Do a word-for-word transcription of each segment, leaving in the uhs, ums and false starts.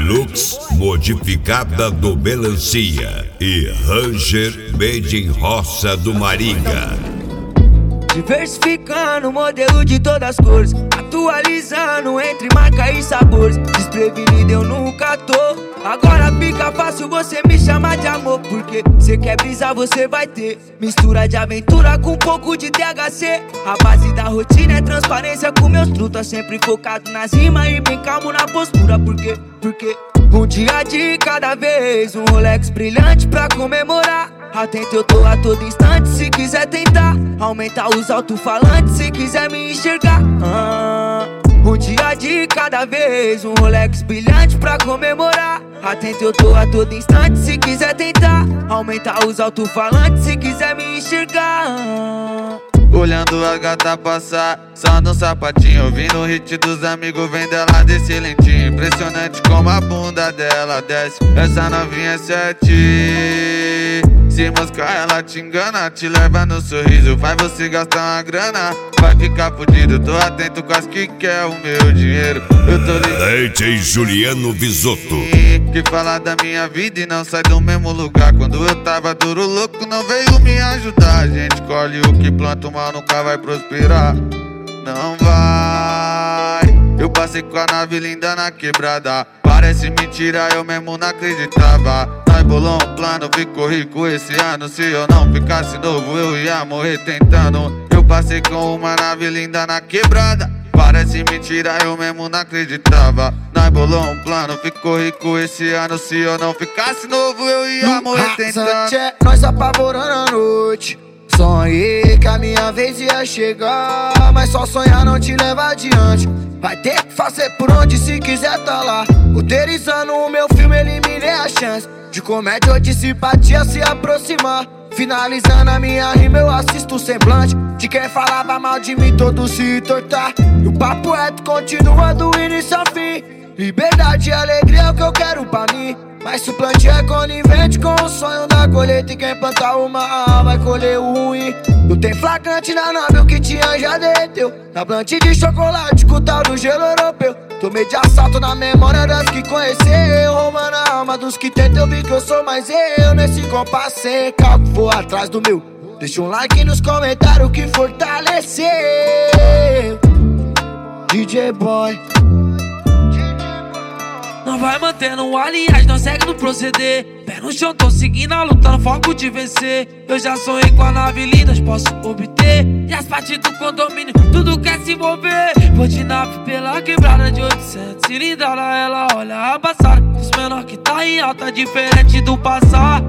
Hilux modificada do Melancia e Ranger made in Roça do Maringa. Diversificando o modelo de todas as cores, atualizando entre marca e sabores. Desprevenido eu nunca tô. Agora fica fácil você me chamar de amor, porque cê quer brisar, você vai ter mistura de aventura com um pouco de T H C. A base da rotina é transparência com meus trutas, sempre focado nas rimas e bem calmo na postura. Porque, porque um dia de cada vez, um Rolex brilhante pra comemorar. Atento eu tô a todo instante, se quiser tentar aumentar os alto-falantes, se quiser me enxergar. ah, Um dia de cada vez, um Rolex brilhante pra comemorar. Atento eu tô a todo instante, se quiser tentar aumentar os alto-falantes, se quiser me enxergar. Olhando a gata passar, só no sapatinho, ouvindo o hit dos amigos, vem dela desse lentinho. Impressionante como a bunda dela desce, essa novinha é sete. Se moscar ela te engana, te leva no sorriso, faz você gastar uma grana, vai ficar fudido. Tô atento com as que quer o meu dinheiro. Eu tô ligado D J Juliano Bisotto, que fala da minha vida e não sai do mesmo lugar. Quando eu tava duro louco não veio me ajudar. A gente colhe o que planta, o mal nunca vai prosperar. Não vai. Eu passei com a nave linda na quebrada, parece mentira, eu mesmo não acreditava. Nós bolou um plano, ficou rico esse ano. Se eu não ficasse novo eu ia morrer tentando. Eu passei com uma nave linda na quebrada, parece mentira, eu mesmo não acreditava. Nós bolou um plano, ficou rico esse ano. Se eu não ficasse novo eu ia morrer tentando. Nós apavorando a noite, sonhei que a minha vez ia chegar, mas só sonhar não te leva adiante. Vai ter que fazer por onde se quiser tá lá. Roteirizando o meu filme, eliminei a chance de comédia ou de simpatia se aproximar. Finalizando a minha rima, eu assisto o semblante de quem falava mal de mim, todo se tortar. E o papo reto continua do início ao fim. Liberdade e alegria é o que eu quero pra mim. Mas se o plantio é conivente com o sonho da colheita, e quem plantar o mal vai colher o ruim. Não tem flagrante na nave, o que tinha já derreteu. Na plantio de chocolate com o tal do gelo europeu. Tomei de assalto na memória das que conheceu, roubando a alma dos que tentam. Eu vi que eu sou mais eu nesse compasso sem cálculo, vou atrás do meu. Deixa um like nos comentários que fortaleceu. D J Boy. Não vai mantendo aliás, não segue no proceder. Pé no chão, tô seguindo a luta no foco de vencer. Eu já sonhei com a nave linda, posso obter. E as partes do condomínio, tudo quer se mover. Vou de nave pela quebrada de oitocentos cilindrada, ela olha a passada. Os menor que tá em alta, diferente do passado.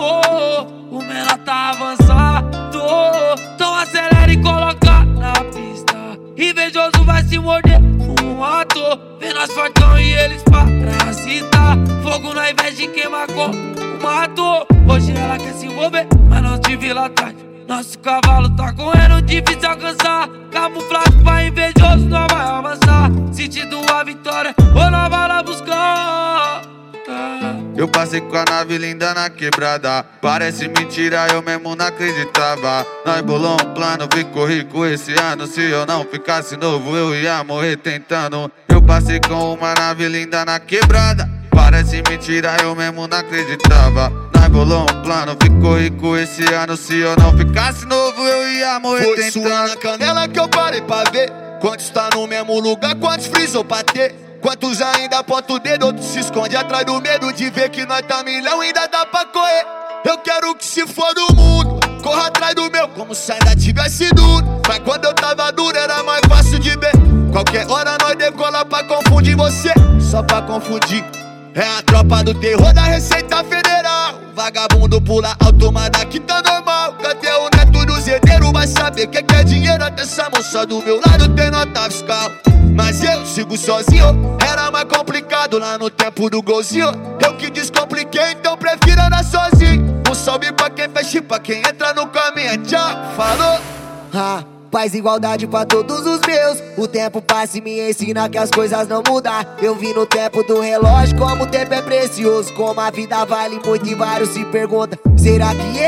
O menor tá avançado, então acelera e coloca na pista. Invejoso vai se morder um ator, vê nós fortão e eles parasitar. Fogo na invés de queimar como matou. Hoje ela quer se envolver, mas não te vi lá atrás. Nosso cavalo tá correndo, difícil alcançar. Camuflado pra invejoso, não vai avançar. Sentindo a vitória, ou não vai lá buscar. Eu passei com a nave linda na quebrada, parece mentira, eu mesmo não acreditava. Nós bolou um plano, ficou rico esse ano. Se eu não ficasse novo eu ia morrer tentando. Eu passei com uma nave linda na quebrada, parece mentira, eu mesmo não acreditava. Nós bolou um plano, ficou rico esse ano. Se eu não ficasse novo eu ia morrer Foi tentando. Foi sua na canela que eu parei pra ver quantos tá no mesmo lugar, quantos frisou pra ter. Quantos ainda aponta o dedo, outros se esconde atrás do medo de ver que nós tá milhão, ainda dá pra correr. Eu quero que se for do mundo, corra atrás do meu, como se ainda tivesse duro. Mas quando eu tava duro era mais fácil de ver. Qualquer hora nós decola pra confundir você, só pra confundir. É a tropa do terror da Receita Federal. Vagabundo pula alto, mas daqui tá normal. Cadê o neto do zedeiro? Vai saber que que é dinheiro. Até essa moça do meu lado tem nota fiscal. Mas eu sigo sozinho, era mais complicado lá no tempo do golzinho. Eu que descompliquei, então prefiro andar sozinho. Um salve pra quem fecha e pra quem entra no caminho. Tchau, falou. Ah, paz e igualdade pra todos os meus. O tempo passa e me ensina que as coisas não mudam. Eu vi no tempo do relógio como o tempo é precioso, como a vida vale muito e vários se perguntam: será que ele tá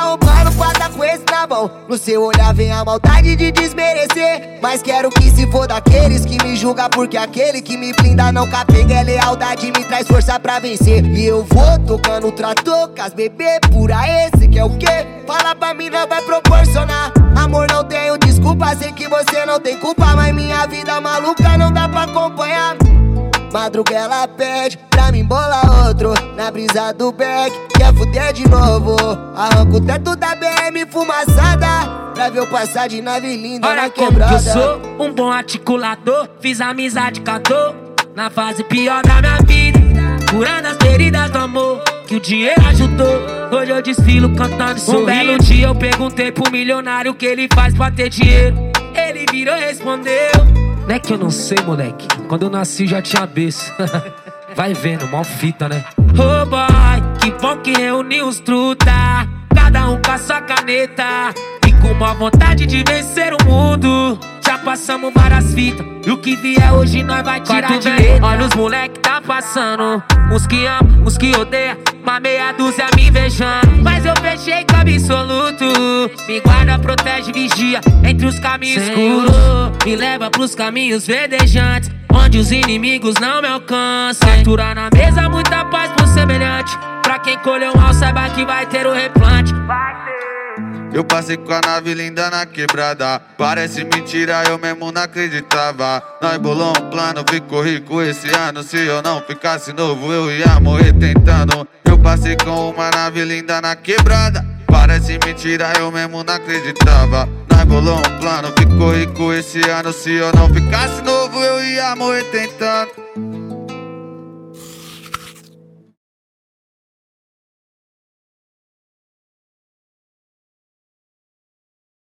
um plano pra tá com esse na mão. No seu olhar vem a maldade de desmerecer, mas quero que se for daqueles que me julga, porque aquele que me blinda não capega é lealdade, me traz força pra vencer. E eu vou tocando o trator com as bebê pura, esse que é o quê? Fala pra mim, não vai proporcionar. Amor, não tenho desculpa, sei que você não tem culpa, mas minha vida maluca não dá pra acompanhar. Madruga ela pede pra mim bolar outro na brisa do beck, quer fuder de novo. Arranco o teto da B M fumaçada pra ver eu passar de nave linda olha na como quebrada. que eu sou um bom articulador, fiz amizade cantor na fase pior da minha vida, curando as feridas do amor que o dinheiro ajudou. Hoje eu desfilo cantando e sorrindo. Um belo dia eu perguntei pro milionário o que ele faz pra ter dinheiro. Ele virou e respondeu: não é que eu não sei, moleque, quando eu nasci já tinha berço. Vai vendo, mó fita, né? Oh boy, que bom que reuniu os truta, cada um com a sua caneta e com uma vontade de vencer o mundo. Já passamos várias fitas e o que vier hoje nós vai tirar de letra. Olha os moleque tá passando, uns que amam, uns que odeiam, uma meia dúzia me invejando, mas eu fechei com absoluto. Me guarda, protege, vigia entre os caminhos escuros, me leva pros caminhos verdejantes, onde os inimigos não me alcançam. Captura na mesa, muita paz pro semelhante, pra quem colheu mal saiba que vai ter o replante. Eu passei com a nave linda na quebrada, parece mentira, eu mesmo não acreditava. Nós bolou um plano, ficou rico esse ano, se eu não ficasse novo eu ia morrer tentando. Eu passei com uma nave linda na quebrada, parece mentira, eu mesmo não acreditava. Nós bolou um plano, ficou rico esse ano, se eu não ficasse novo eu ia morrer tentando.